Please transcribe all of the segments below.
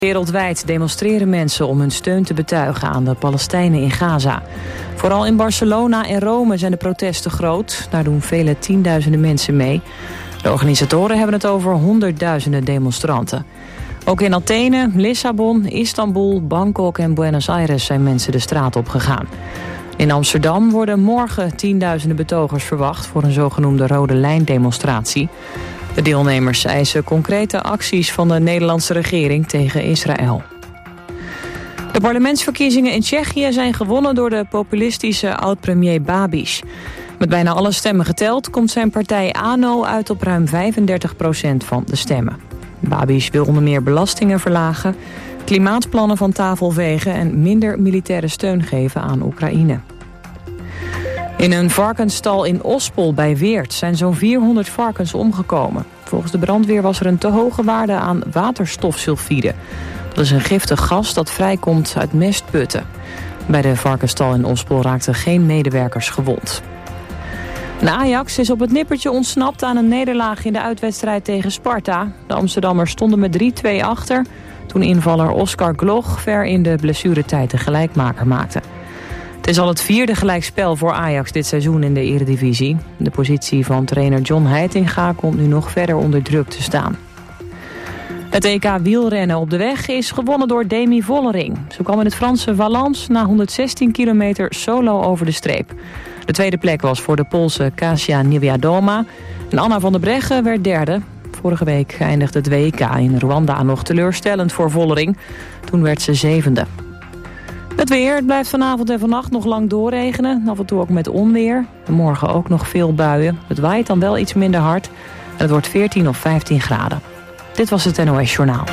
Wereldwijd demonstreren mensen om hun steun te betuigen aan de Palestijnen in Gaza. Vooral in Barcelona en Rome zijn de protesten groot. Daar doen vele tienduizenden mensen mee. De organisatoren hebben het over honderdduizenden demonstranten. Ook in Athene, Lissabon, Istanbul, Bangkok en Buenos Aires zijn mensen de straat op gegaan. In Amsterdam worden morgen tienduizenden betogers verwacht voor een zogenoemde rode lijn-demonstratie. De deelnemers eisen concrete acties van de Nederlandse regering tegen Israël. De parlementsverkiezingen in Tsjechië zijn gewonnen door de populistische oud-premier Babiš. Met bijna alle stemmen geteld komt zijn partij ANO uit op ruim 35% van de stemmen. Babiš wil onder meer belastingen verlagen, klimaatplannen van tafel vegen en minder militaire steun geven aan Oekraïne. In een varkensstal in Ospel bij Weert zijn zo'n 400 varkens omgekomen. Volgens de brandweer was er een te hoge waarde aan waterstofsulfide. Dat is een giftig gas dat vrijkomt uit mestputten. Bij de varkensstal in Ospel raakten geen medewerkers gewond. De Ajax is op het nippertje ontsnapt aan een nederlaag in de uitwedstrijd tegen Sparta. De Amsterdammers stonden met 3-2 achter toen invaller Oscar Gloch ver in de blessuretijd de gelijkmaker maakte. Het is al het 4e gelijkspel voor Ajax dit seizoen in de Eredivisie. De positie van trainer John Heitinga komt nu nog verder onder druk te staan. Het EK wielrennen op de weg is gewonnen door Demi Vollering. Ze kwam in het Franse Valence na 116 kilometer solo over de streep. De tweede plek was voor de Poolse Kasia Niewiadoma. En Anna van der Breggen werd derde. Vorige week eindigde het WK in Rwanda nog teleurstellend voor Vollering. Toen werd ze 7e. Het weer, het blijft vanavond en vannacht nog lang doorregenen. Af en toe ook met onweer. En morgen ook nog veel buien. Het waait dan wel iets minder hard. En het wordt 14 of 15 graden. Dit was het NOS Journaal.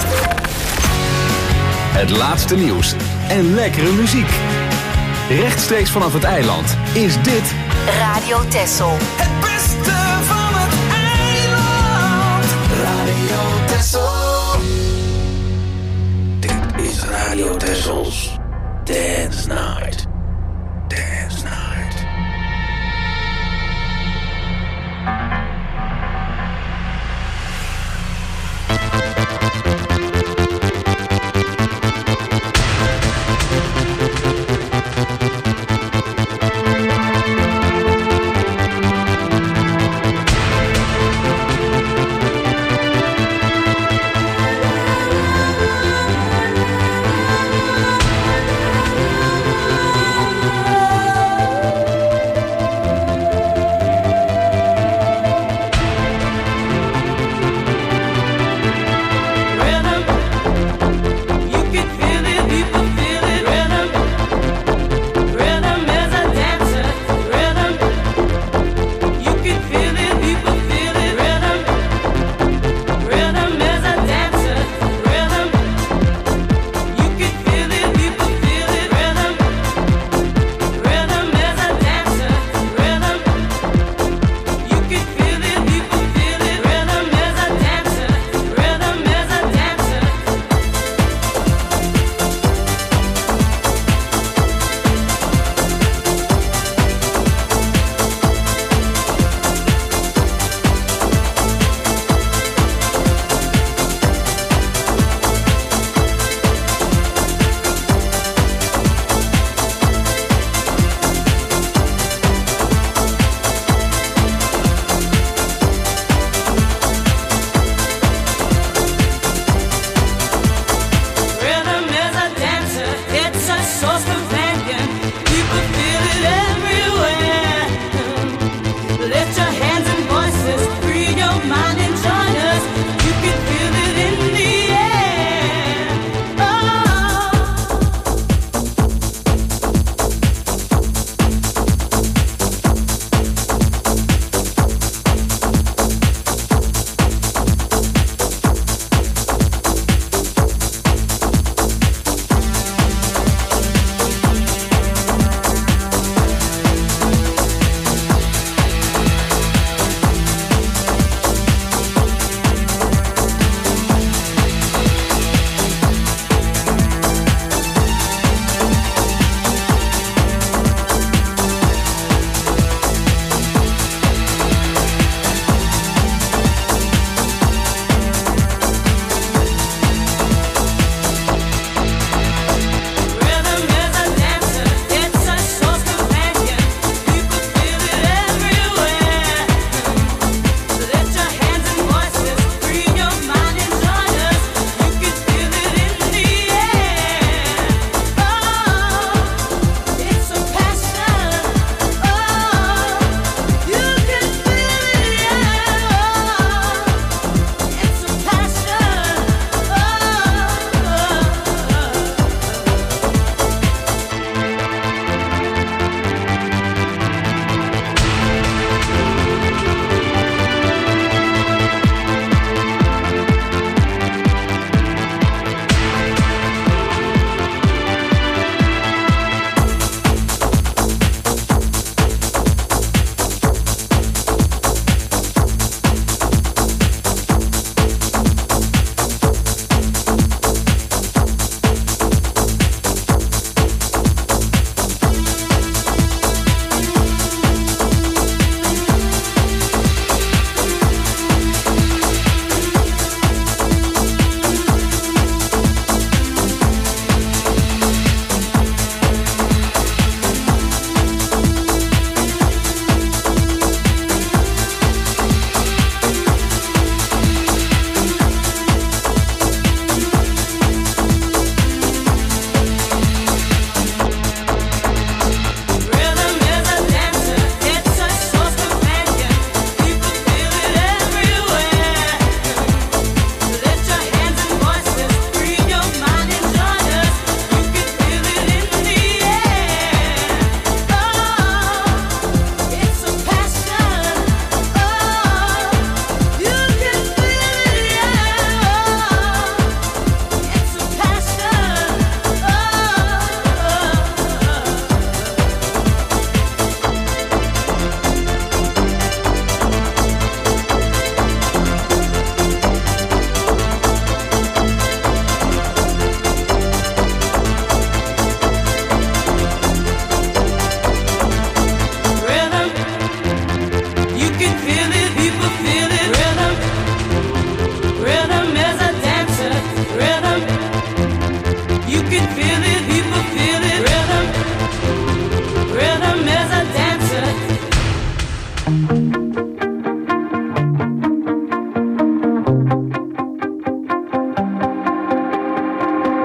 Het laatste nieuws en lekkere muziek. Rechtstreeks vanaf het eiland is dit Radio Texel. Het beste van het eiland. Radio Texel. Dit is Radio Texels Dance Night. Dance Night.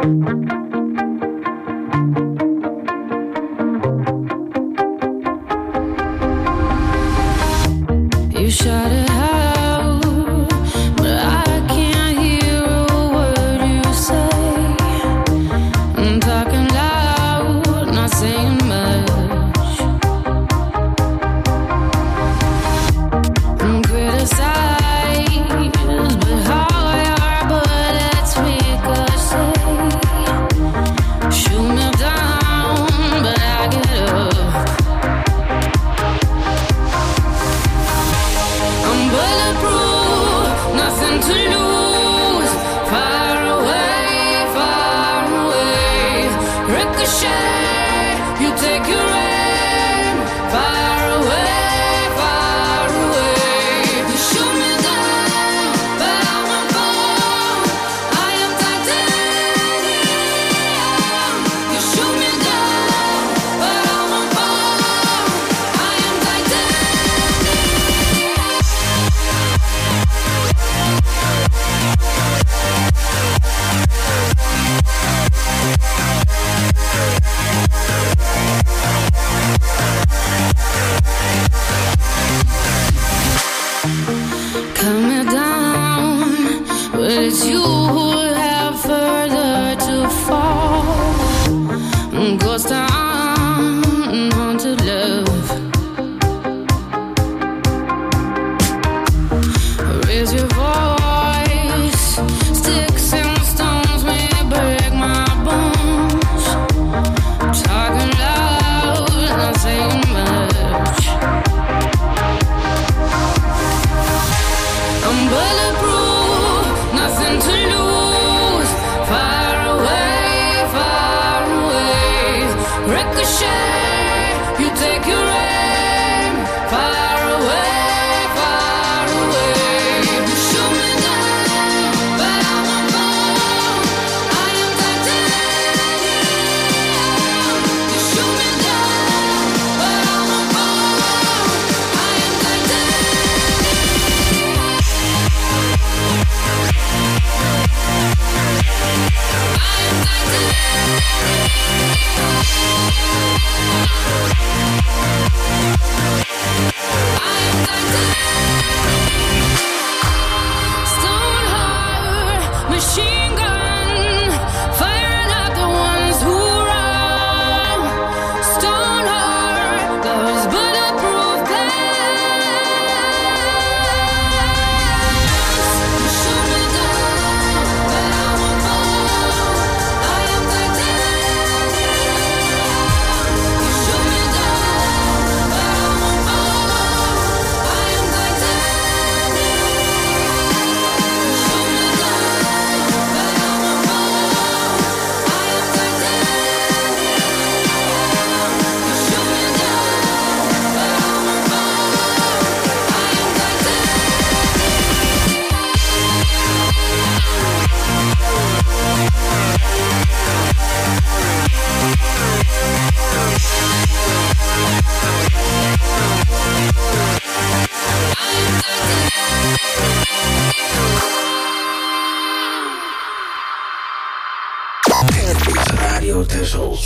Radio Tessels.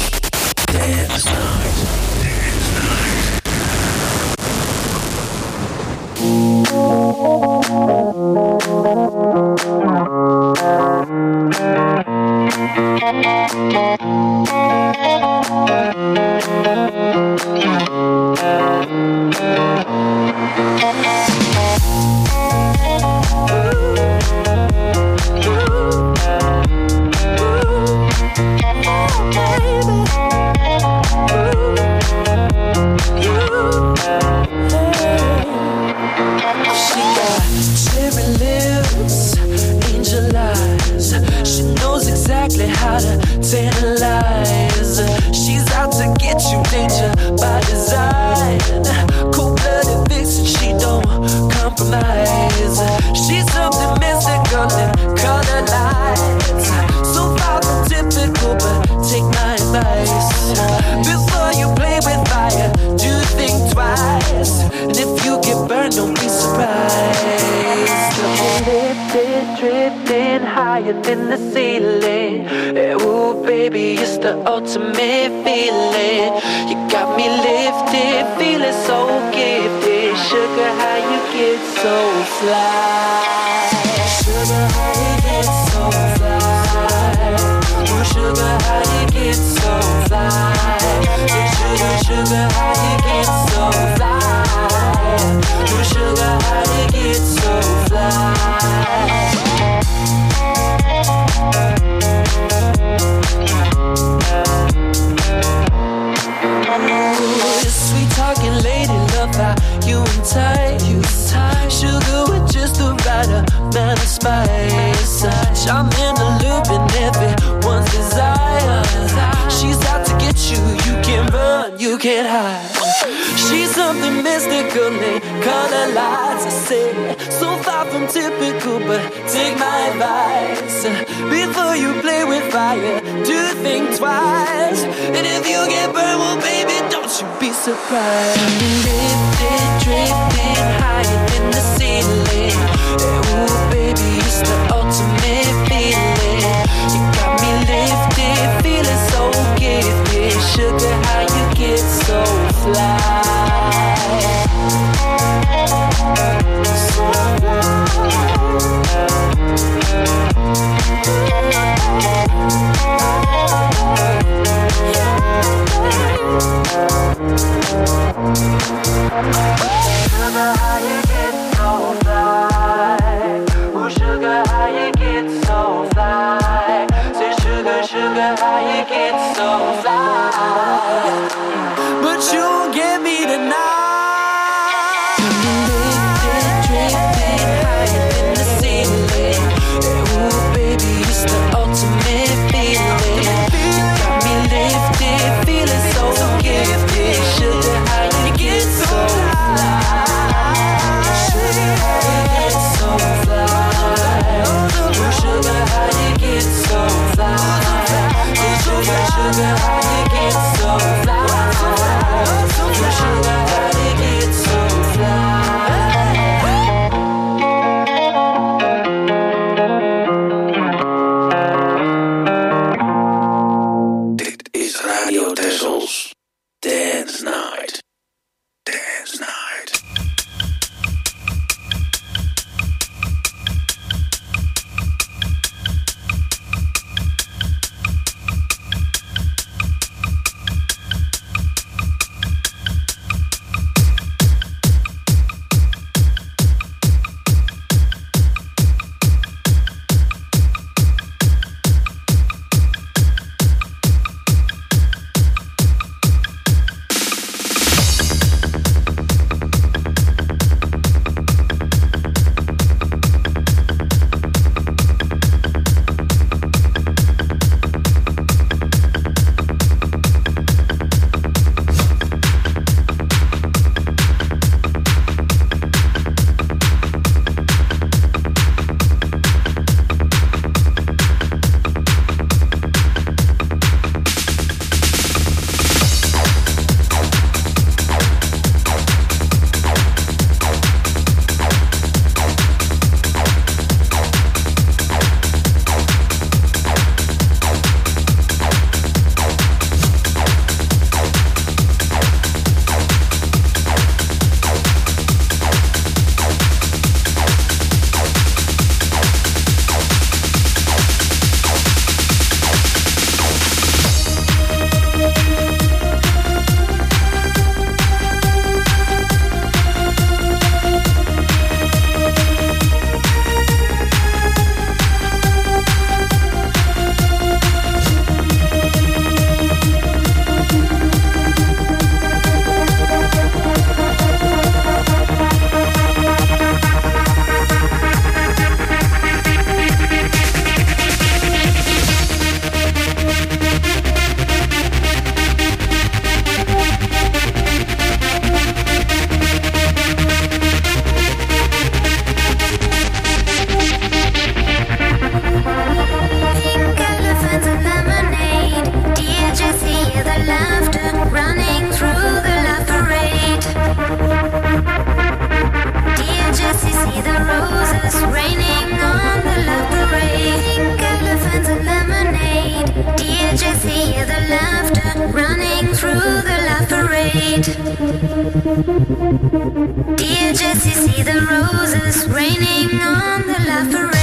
Dance Night. How to tantalize. She's out to get you, danger by design. Cold-blooded vixen, she don't compromise. She's something mystical in color lights. So far from typical, but take my advice. Before you play with fire, do think twice. And if you get burned, don't be surprised. Lifted, drifting higher than the ceiling. the ultimate feeling. You got me lifted, feeling so gifted. Sugar, how you get so fly? Sugar, how you get so fly? Oh, sugar, how you get so fly? Sugar, sugar, how you get so fly? Oh, sugar, how you get so fly? Sweet talking lady, love how you entice. Sugar with just the right amount of spice. I'm in the loop and everyone's desire. She's out to get you, you can't run, you can't hide. She's something mystical, they color lights. I say, so far from typical, but take my advice. Before you play with fire, do think twice. And if you get burned, well baby, don't you be surprised. Lifted, drifting higher than the ceiling. Ooh baby, it's the ultimate feeling. You got me lifted, feeling so gifted. Sugar, how you get so fly? Sugar, how you get so fly? Oh, sugar, how you get so fly? Say, sugar, sugar, how you get so fly? But you won't get me tonight. Lifted, drifting higher than the ceiling. Ooh, baby, it's the ultimate feeling. You got me lifted, feeling so gifted. Sugar, how you get so fly? Sugar, how you get so fly? Oh, sugar, how you get so fly? Sugar, sugar, how you get so fly? Sugar, how you get so fly? Dit is Radio Tessels. Dance Night. Dance Night. Dear Jessie, see the roses raining on the La Parade.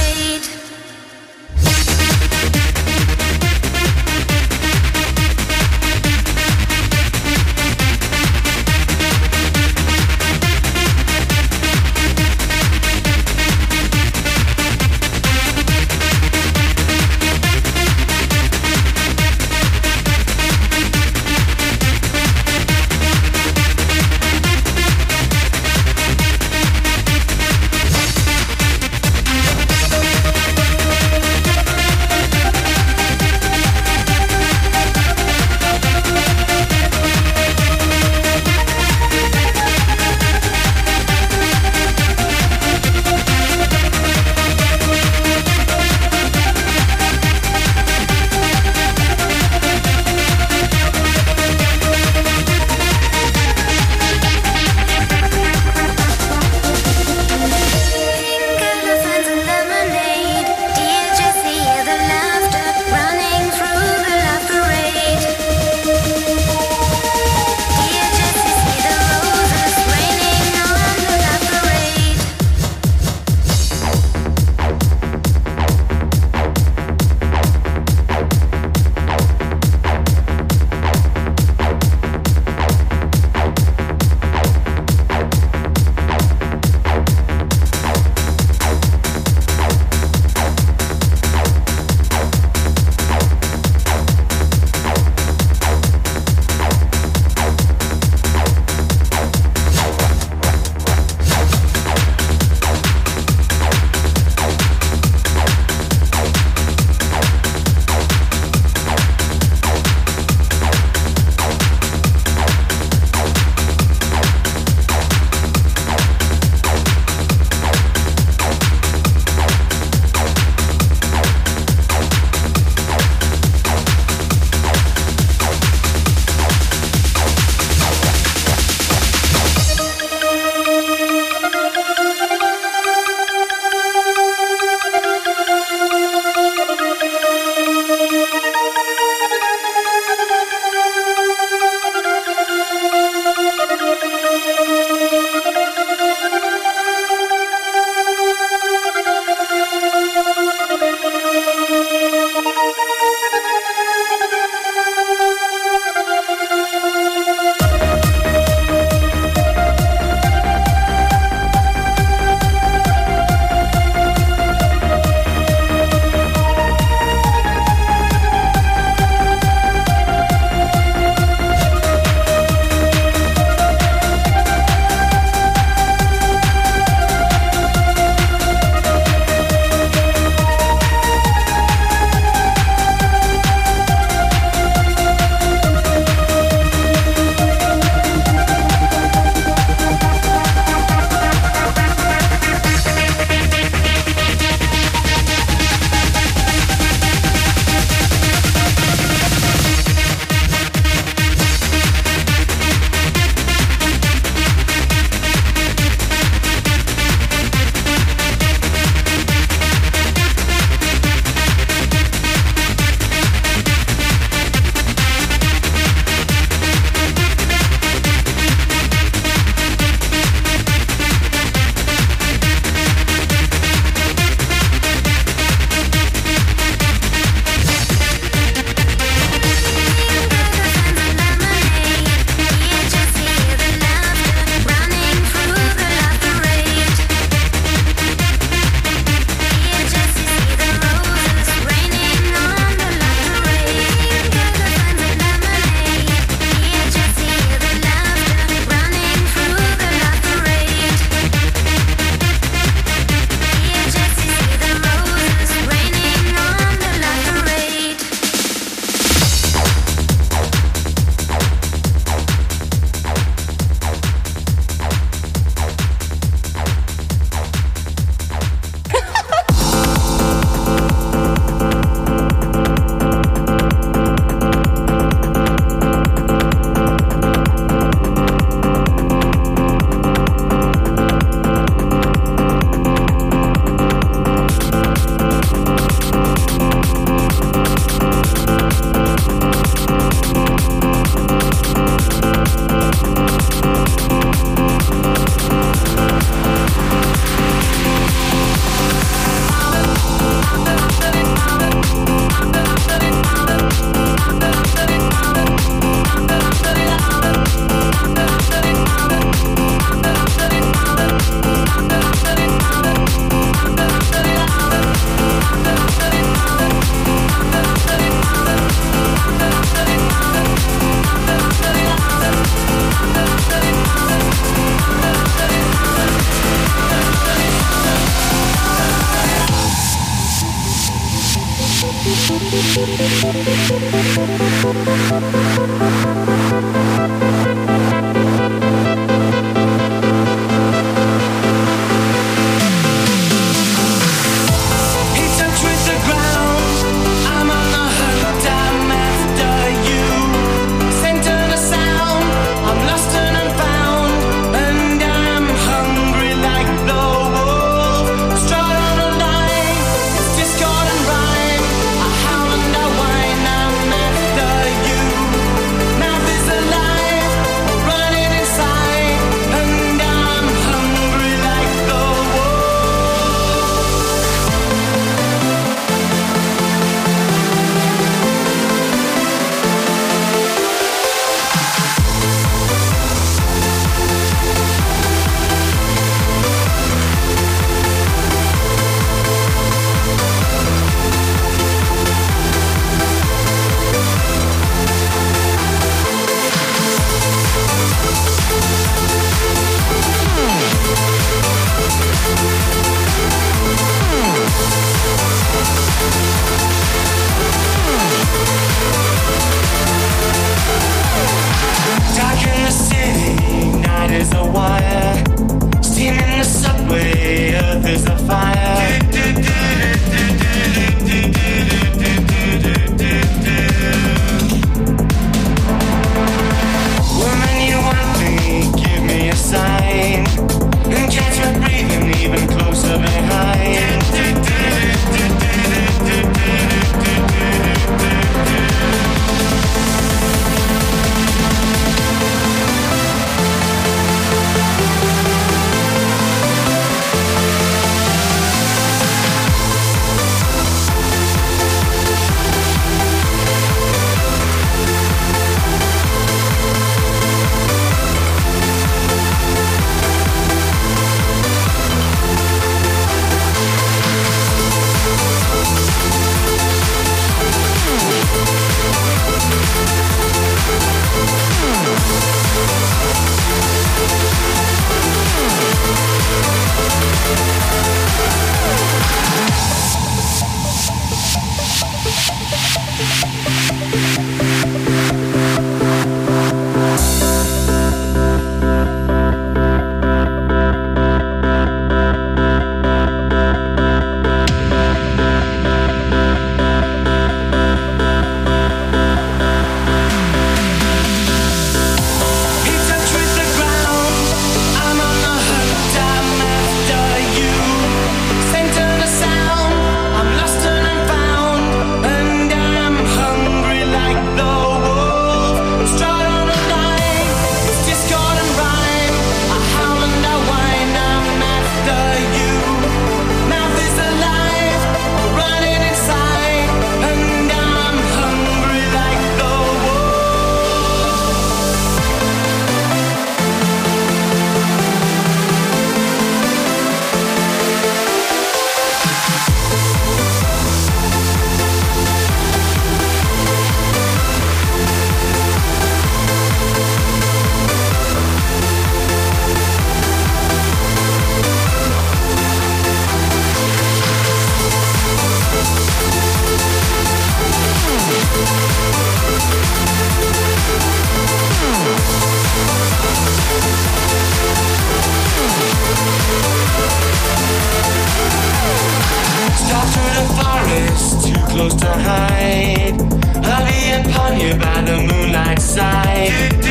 close to hide. I'll be upon you by the moonlight side.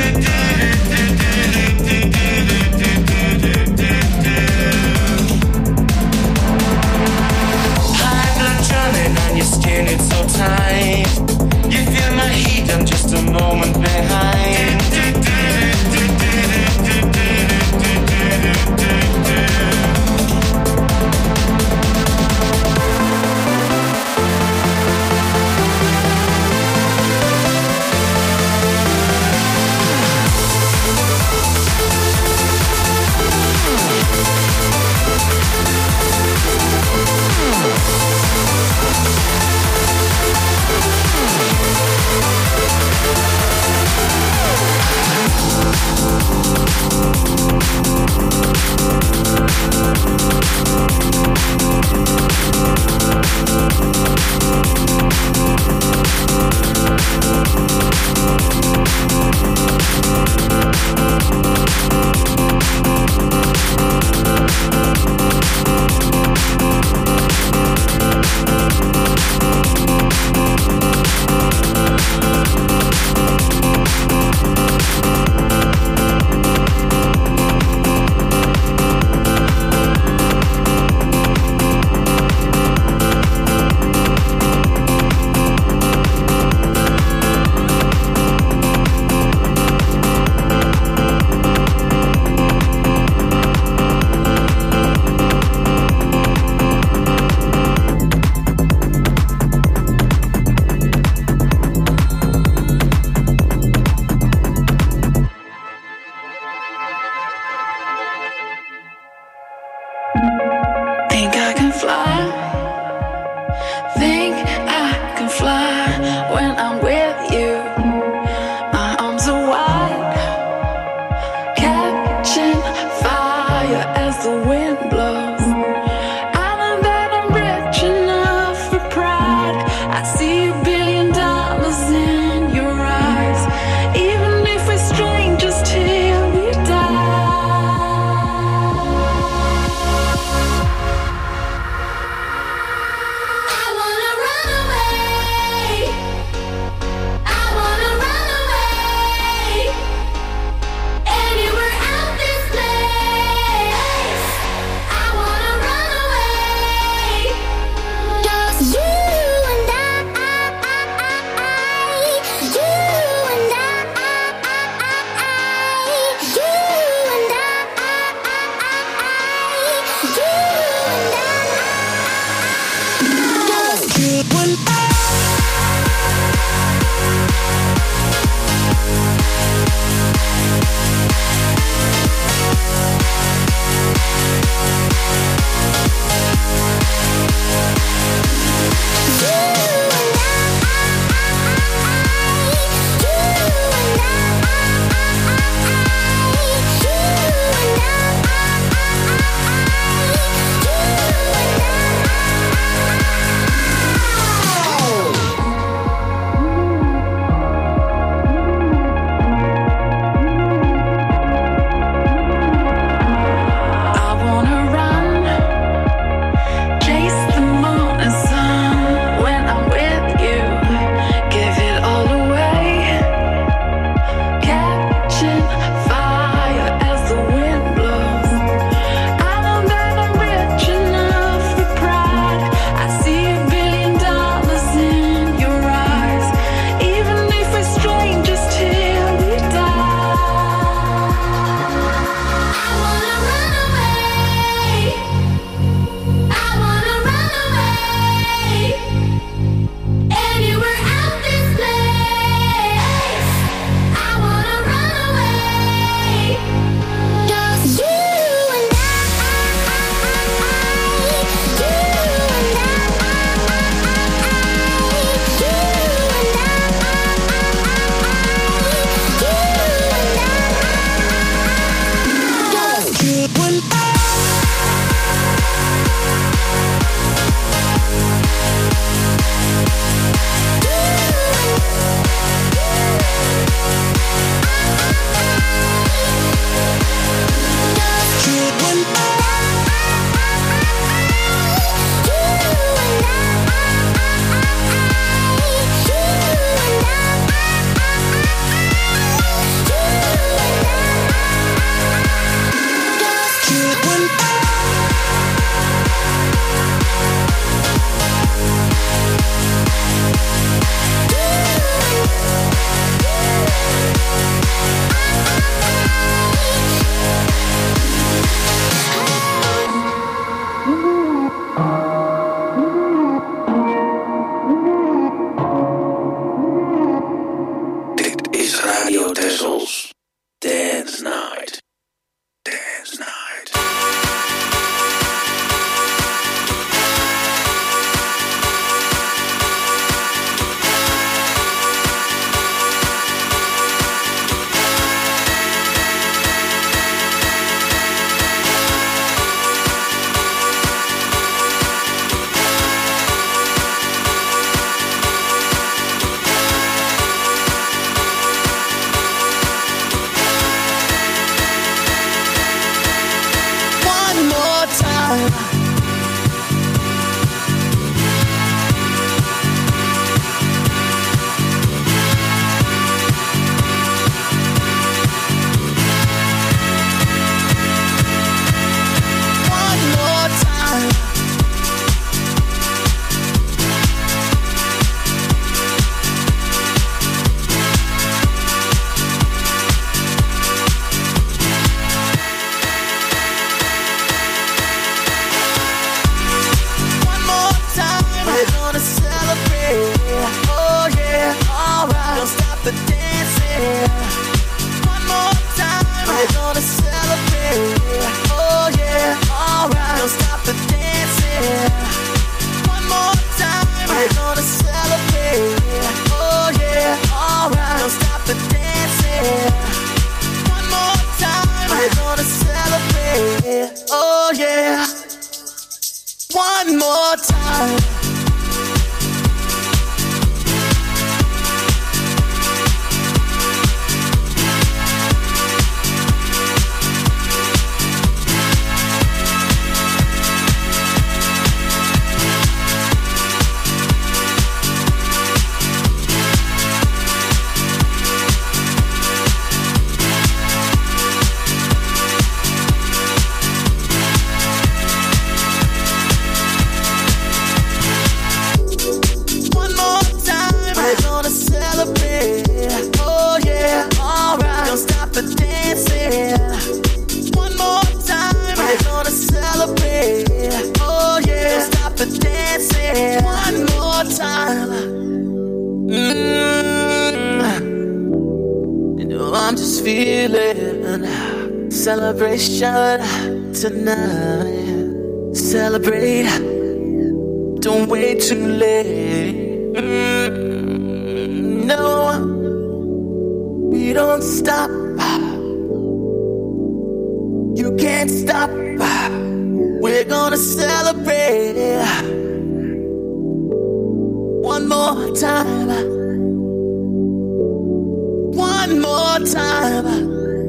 High blood drumming on your skin, it's so tight. You feel my heat, I'm just a moment behind. Texels. Dance Night. Dance Night. Celebration tonight. Celebrate. Don't wait too late. No, we don't stop. You can't stop. We're gonna celebrate. One more time. One more time.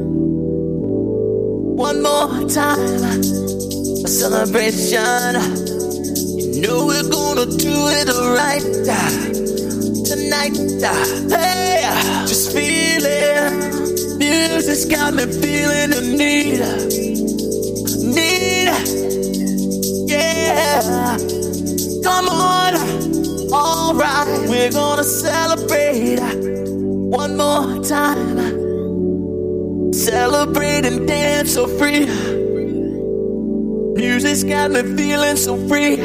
One more time, a celebration. You know we're gonna do it right tonight. Hey, just feel it. Music's got me feeling the need. Yeah, come on. All right, we're gonna celebrate one more time. Celebrate and dance so free. Music's got me feeling so free.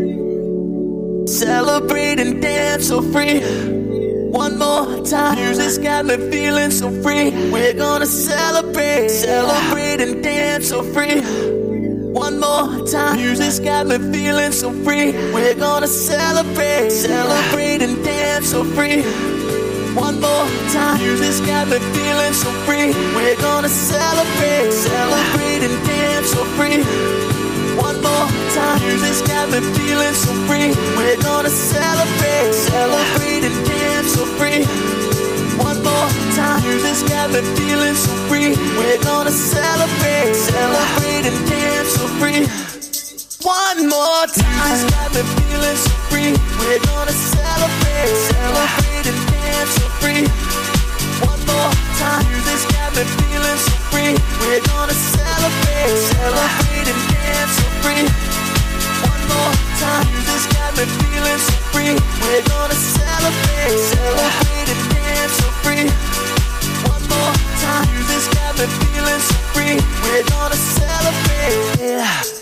Celebrate and dance so free. One more time. Music's got me feeling so free. We're gonna celebrate. Celebrate and dance so free. One more time. Music's got me feeling so free. We're gonna celebrate. Celebrate and dance so free. One more time. Music's got me feeling so free. We're gonna celebrate. Celebrate and dance so free. One more time. Music's got me feeling so free. We're gonna celebrate. Celebrate and dance so free. One more time. Music's got me feeling so free. We're gonna celebrate. Celebrate and dance so free. One more time. Music's got me feeling so free. We're gonna celebrate. Celebrate and dance so free. One more time. Music's got me feeling so free. We're gonna celebrate. Celebrate and dance so free. One more time. Music's got me feeling so free. We're gonna celebrate. Celebrate and dance so free. One more time. Music's got me feeling so free. We're gonna celebrate.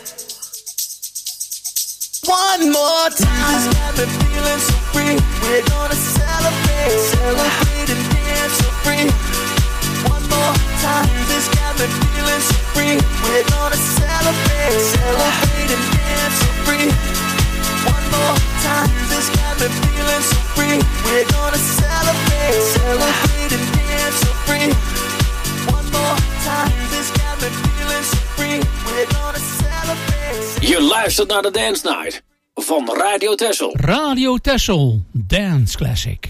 One more time. Music's got me feeling so free. We're gonna celebrate. Celebrate and dance so free. Je luistert naar de Dance Night van Radio Texel. Radio Texel, Dance Classic.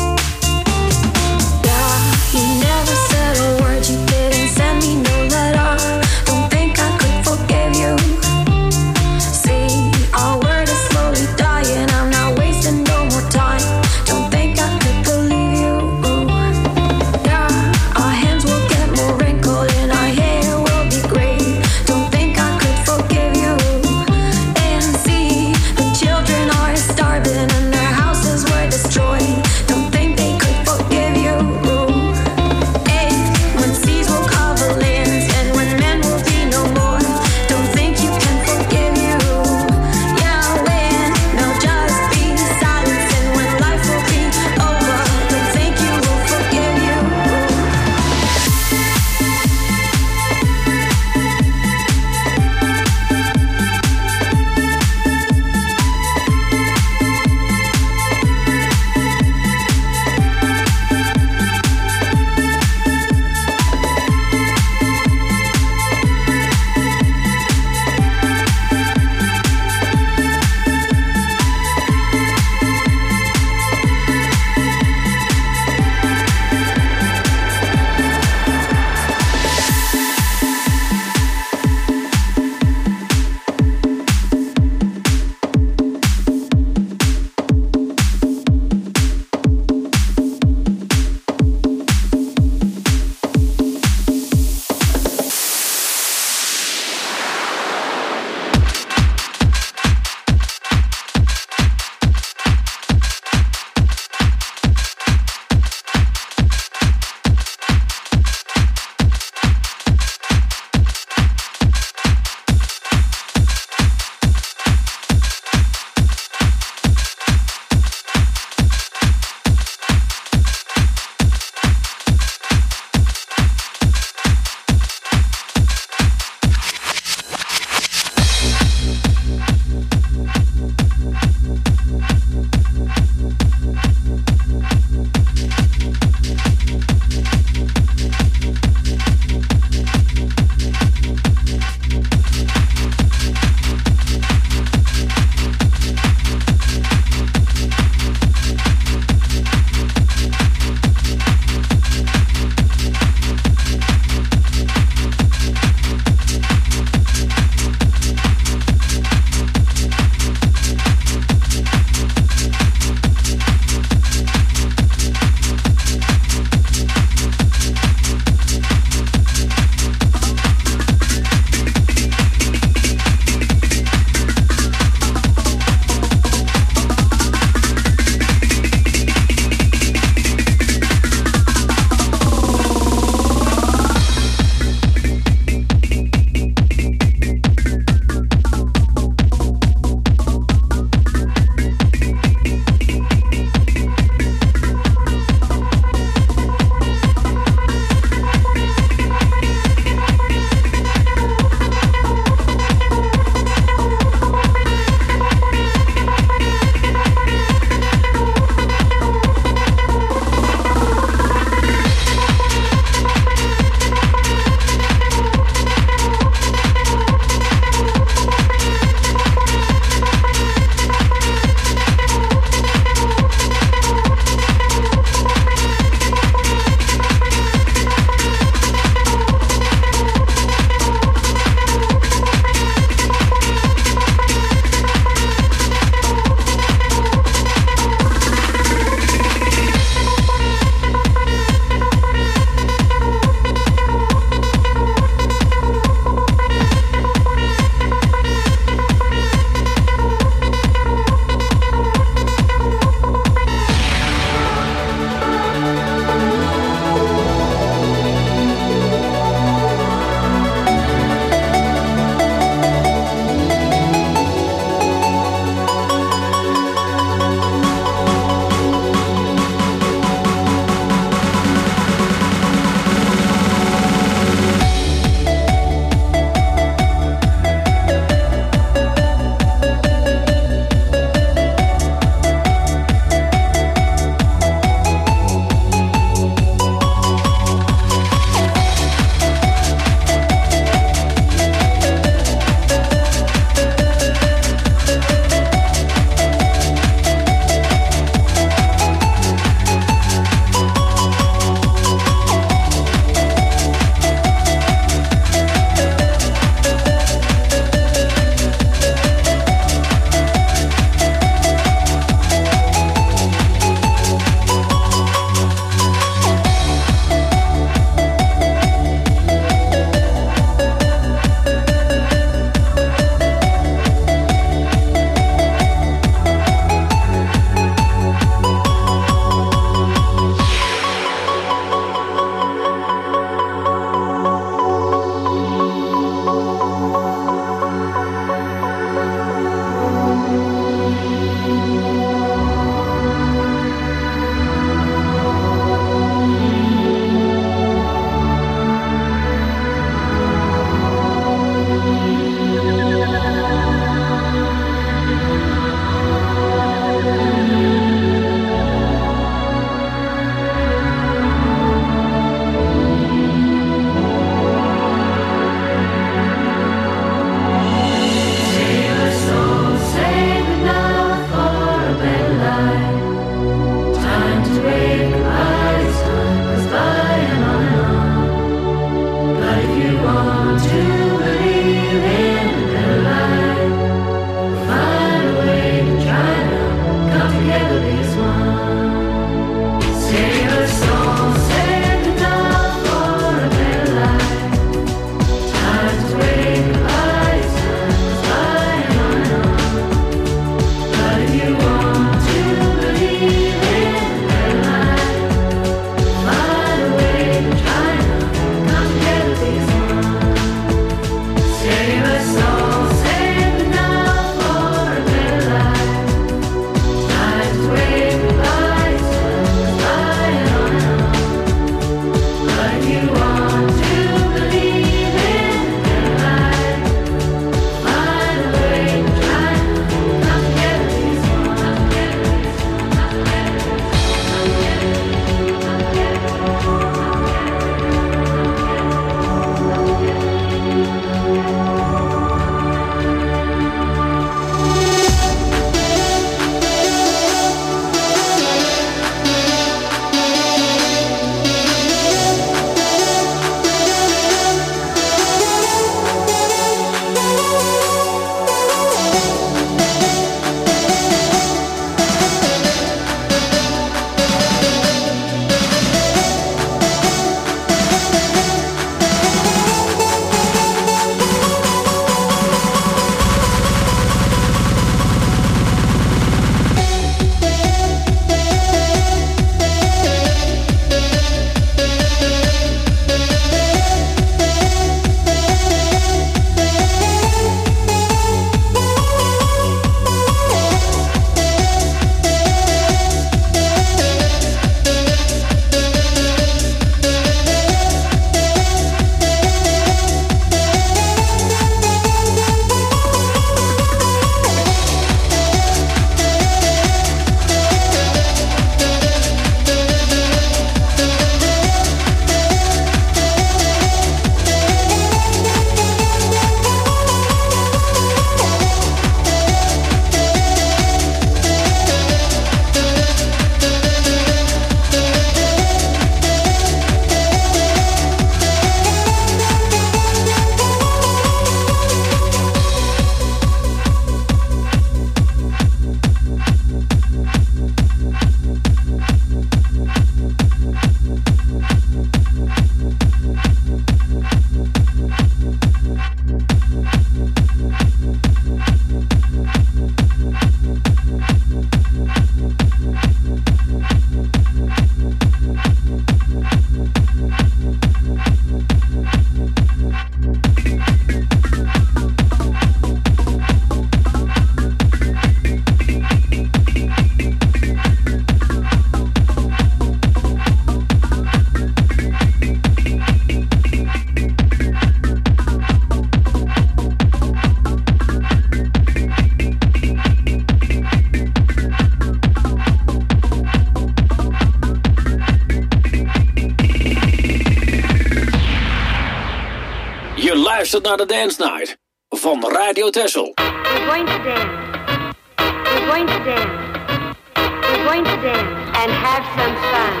luistert naar de Dance Night van Radio Texel. We're going to dance. We're going to dance. We're going to dance and have some fun.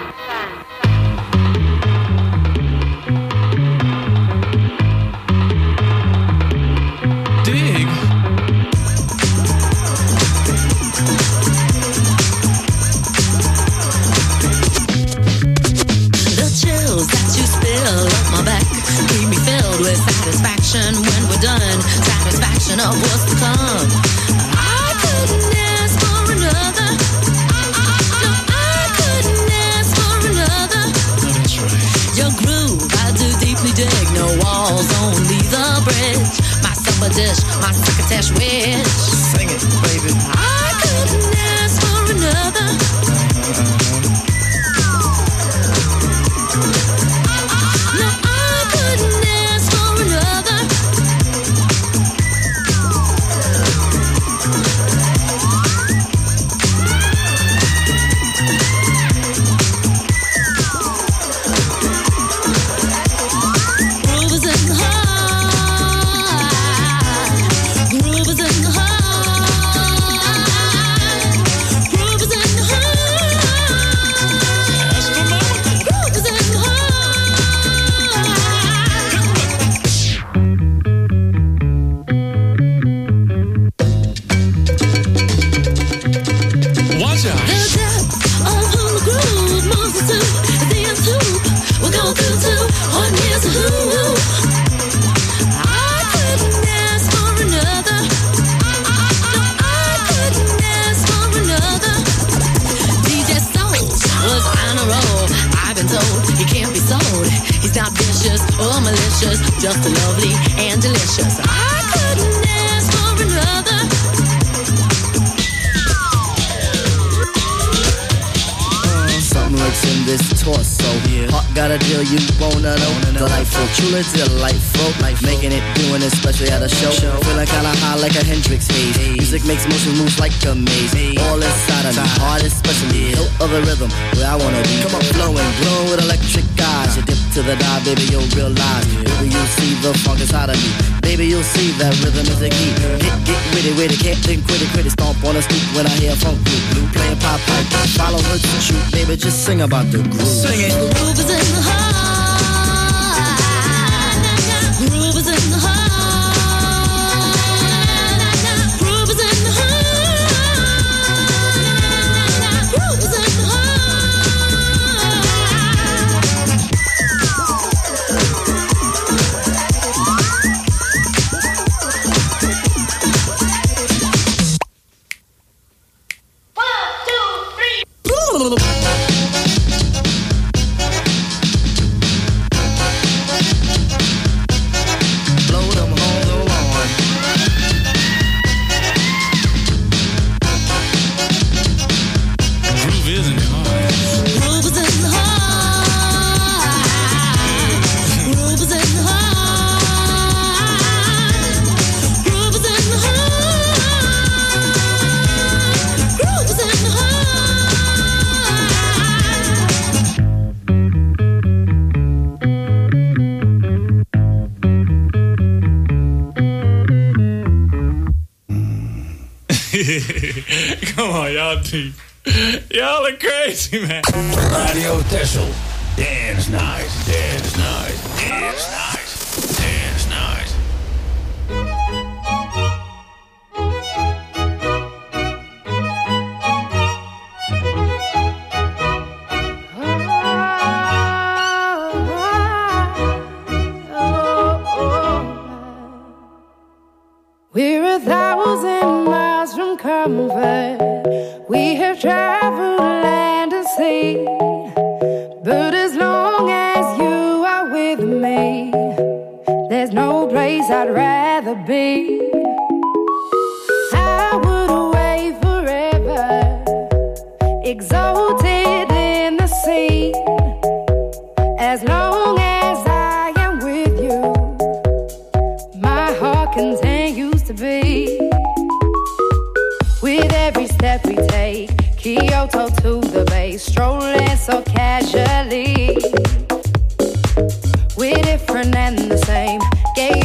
Dig. The chills that you spill up my back keep me filled with satisfaction when we're done. Satisfaction of what's to come. I couldn't ask for another. No, I couldn't ask for another. No, that's right. Your groove, I do deeply dig. No walls, only the bridge. My supper dish, my crocketesh wish. Sing it, baby. I couldn't ask for another. No, I couldn't ask for another. Groove is in the heart. Groove is in the heart. Groove is in the heart. Groove is in the heart. Watch out. The depth of who the groove moves us to the nth hoop. We'll go through to one year's a who. I couldn't ask for another. No, I couldn't ask for another. DJ Soul was on a roll. I've been told he can't be sold. He's not vicious or malicious, just lovely and delicious. I couldn't ask for another. Something lurks in this torso. Heart got a deal you wanna know. Delightful, truly delightful. Making it, doing it, especially at a show. Feeling kinda high like a Hendrix haze. Music makes motion moves like a maze. All inside of me, heart especially. No other rhythm where I wanna be. Come on, flowing, glowing with electric eyes. You dip to the dive, baby, you'll realize. Baby, you'll see the funk inside of me. Baby, you'll see that rhythm is the key. Get with it, can't think, quit it. Stomp on the street when I hear funk blue. Playing pop pipe, follow her to shoot. Baby, just sing about the groove. Sing it. The groove is in the heart. Groove is in the heart. Groove is in the heart. Groove is in the heart. Blow them horns along. Groove is in the heart. Groove is in the heart. Groove is in the heart. Groove is in the heart. Groove is in the heart. Come on, y'all deep. Y'all are crazy, man. Radio Texel. Dance Night. Dance Night. Dance Night. Dance Night. We're 1,000 miles from comfort. We have traveled land and sea. But as long as you are with me, there's no place I'd rather be. I would away forever, exalted in the sea. As long as I am with you, my heart continues to beat. With every step we take, Kyoto to the bay, strolling so casually. We're different and the same, gave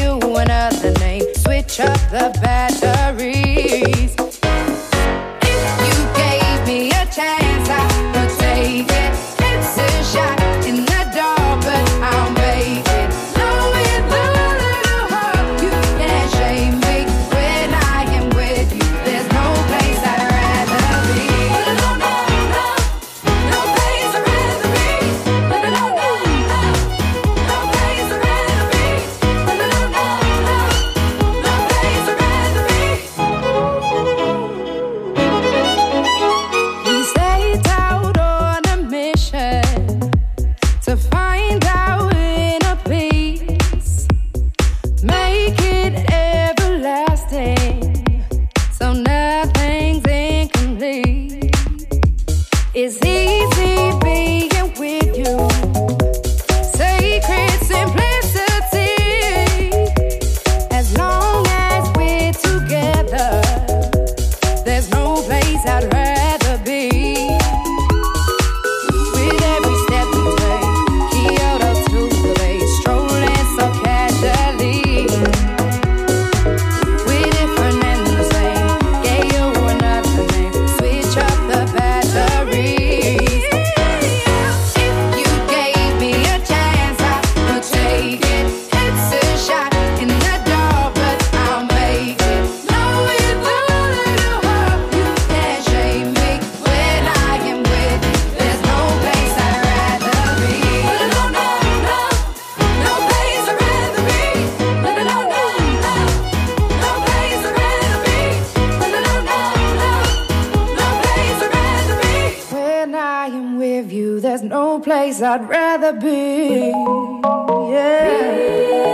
there's no place I'd rather be. Yeah.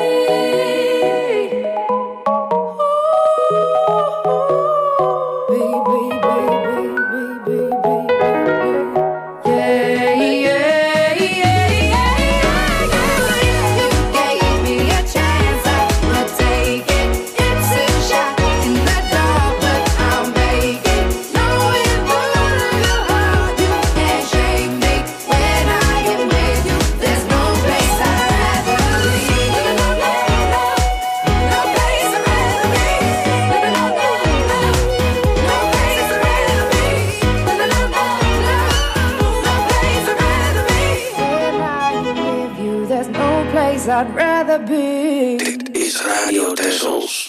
I'd rather be. Dit is Radio Texels.